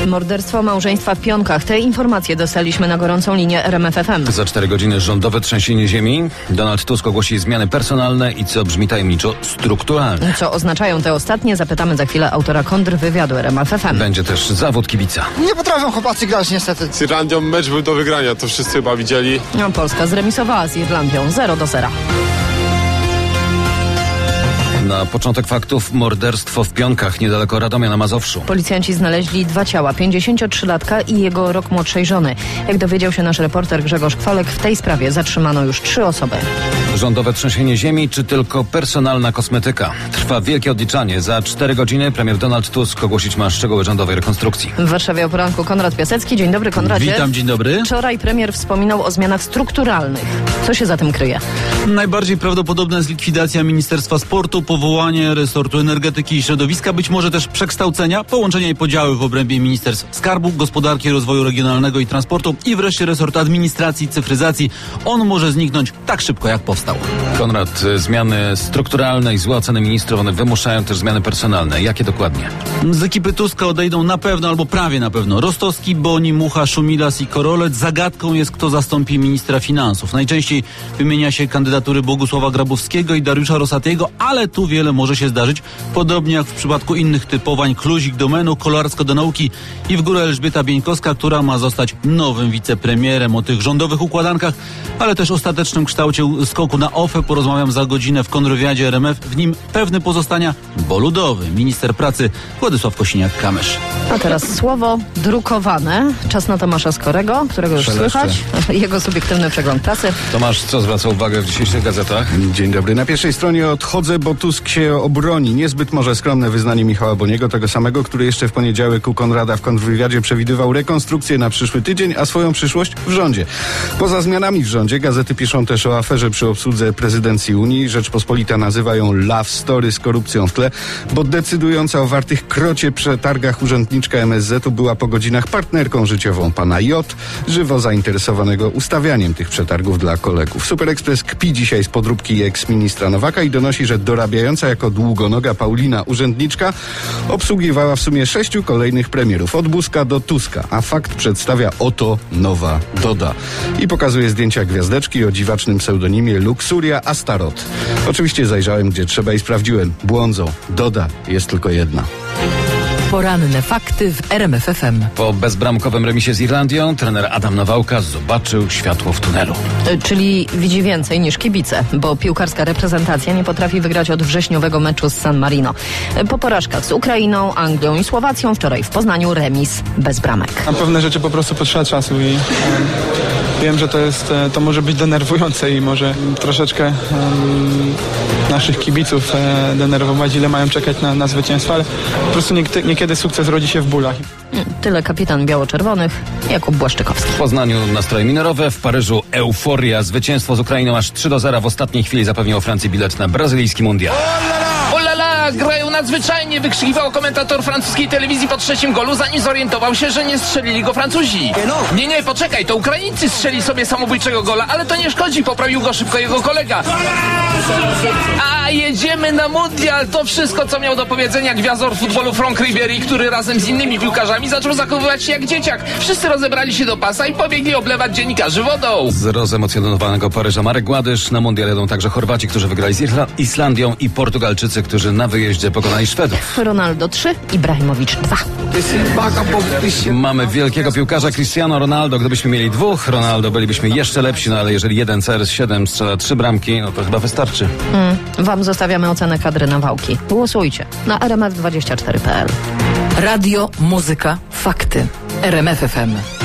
Morderstwo małżeństwa w Pionkach. Te informacje dostaliśmy na gorącą linię RMF FM. Za 4 godziny rządowe trzęsienie ziemi. Donald Tusk ogłosi zmiany personalne i co brzmi tajemniczo strukturalne. Co oznaczają te ostatnie, zapytamy za chwilę autora kontrwywiadu RMF FM. Będzie też zawód kibica. Nie potrafią chłopacy grać niestety. Z Irlandią mecz był do wygrania, to wszyscy chyba widzieli. Polska zremisowała z Irlandią 0-0. Na początek faktów morderstwo w Pionkach niedaleko Radomia na Mazowszu. Policjanci znaleźli 2 ciała, 53-latka i jego rok młodszej żony. Jak dowiedział się nasz reporter Grzegorz Kwolek, w tej sprawie zatrzymano już 3 osoby. Rządowe trzęsienie ziemi czy tylko personalna kosmetyka? Trwa wielkie odliczanie. Za 4 godziny premier Donald Tusk ogłosić ma szczegóły rządowej rekonstrukcji. W Warszawie o poranku Konrad Piasecki. Dzień dobry, Konradzie. Witam, dzień dobry. Wczoraj premier wspominał o zmianach strukturalnych. Co się za tym kryje? Najbardziej prawdopodobna jest likwidacja Ministerstwa Sportu, powołanie resortu energetyki i środowiska, być może też przekształcenia, połączenia i podziały w obrębie Ministerstw Skarbu, Gospodarki, Rozwoju Regionalnego i Transportu i wreszcie resort administracji i cyfryzacji. On może zniknąć tak szybko, jak powstał. Konrad, zmiany strukturalne i złe oceny ministrów, one wymuszają też zmiany personalne. Jakie dokładnie? Z ekipy Tuska odejdą na pewno, albo prawie na pewno Rostowski, Boni, Mucha, Szumilas i Korolec. Zagadką jest, kto zastąpi ministra finansów. Najczęściej wymienia się kandydatury Bogusława Grabowskiego i Dariusza Rosatiego, ale tu wiele może się zdarzyć. Podobnie jak w przypadku innych typowań, Kluzik do menu, Kolarsko do nauki i w górę Elżbieta Bieńkowska, która ma zostać nowym wicepremierem. O tych rządowych układankach, ale też ostatecznym kształcie skoku na OFE porozmawiam za godzinę w kontrwywiadzie RMF. W nim pewny pozostania, bo ludowy, minister pracy Władysław Kosiniak-Kamysz. A teraz słowo drukowane. Czas na Tomasza Skorego, którego już słychać. Jego subiektywny przegląd prasy. Tomasz, co zwraca uwagę w dzisiejszych gazetach? Dzień dobry. Na pierwszej stronie odchodzę, bo Tusk się obroni. Niezbyt może skromne wyznanie Michała Boniego, tego samego, który jeszcze w poniedziałek u Konrada w kontrwywiadzie przewidywał rekonstrukcję na przyszły tydzień, a swoją przyszłość w rządzie. Poza zmianami w rządzie gazety piszą też o aferze przy obsłudze prezydencji Unii. Rzeczpospolita nazywa ją love story z korupcją w tle, bo decydująca o wartych krocie przetargach urzędniczka MSZ-u była po godzinach partnerką życiową pana J., żywo zainteresowanego ustawianiem tych przetargów dla kolegów. Super Express kpi dzisiaj z podróbki eks-ministra Nowaka i donosi, że dorabiająca jako długonoga Paulina urzędniczka obsługiwała w sumie 6 kolejnych premierów, od Buzka do Tuska, a fakt przedstawia oto nowa Doda. I pokazuje zdjęcia gwiazdeczki o dziwacznym pseudonimie Luxuria Astaroth. Oczywiście zajrzałem gdzie trzeba i sprawdziłem. Błądzą. Doda jest tylko jedna. Poranne fakty w RMF FM. Po bezbramkowym remisie z Irlandią trener Adam Nawałka zobaczył światło w tunelu. Czyli widzi więcej niż kibice, bo piłkarska reprezentacja nie potrafi wygrać od wrześniowego meczu z San Marino. Po porażkach z Ukrainą, Anglią i Słowacją wczoraj w Poznaniu remis bez bramek. Na pewne rzeczy po prostu potrzeba czasu i wiem, że to może być denerwujące i może troszeczkę naszych kibiców denerwować, ile mają czekać na zwycięstwo, ale po prostu niekiedy sukces rodzi się w bólach. Tyle kapitan biało-czerwonych, Jakub Błaszczykowski. W Poznaniu nastroje minorowe, w Paryżu euforia. Zwycięstwo z Ukrainą aż 3-0 w ostatniej chwili zapewniło Francji bilet na brazylijski mundial. Olala, grają nadzwyczajnie, wykrzykiwał komentator francuskiej telewizji po 3. golu, zanim zorientował się, że nie strzelili go Francuzi. Nie, poczekaj, to Ukraińcy strzeli sobie samobójczego gola, ale to nie szkodzi, poprawił go szybko jego kolega. A jedziemy na mundial, to wszystko, co miał do powiedzenia gwiazdor futbolu Franck Ribéry, który razem z innymi piłkarzami zaczął zachowywać się jak dzieciak. Wszyscy rozebrali się do pasa i pobiegli oblewać dziennikarzy wodą. Z rozemocjonowanego Paryża Marek Gładysz. Na mundial jadą także Chorwaci, którzy wygrali z Islandią i Portugalczycy, którzy na wyjeździe pokonali Szwedów. Ronaldo 3, Ibrahimowicz 2. Mamy wielkiego piłkarza Cristiano Ronaldo. Gdybyśmy mieli 2 Ronaldo, bylibyśmy jeszcze lepsi, no ale jeżeli jeden CR7 strzela 3 bramki, no to chyba wystarczy. Wam zostawiamy ocenę kadry Nawałki. Głosujcie na rmf24.pl. Radio, muzyka, fakty. RMF FM.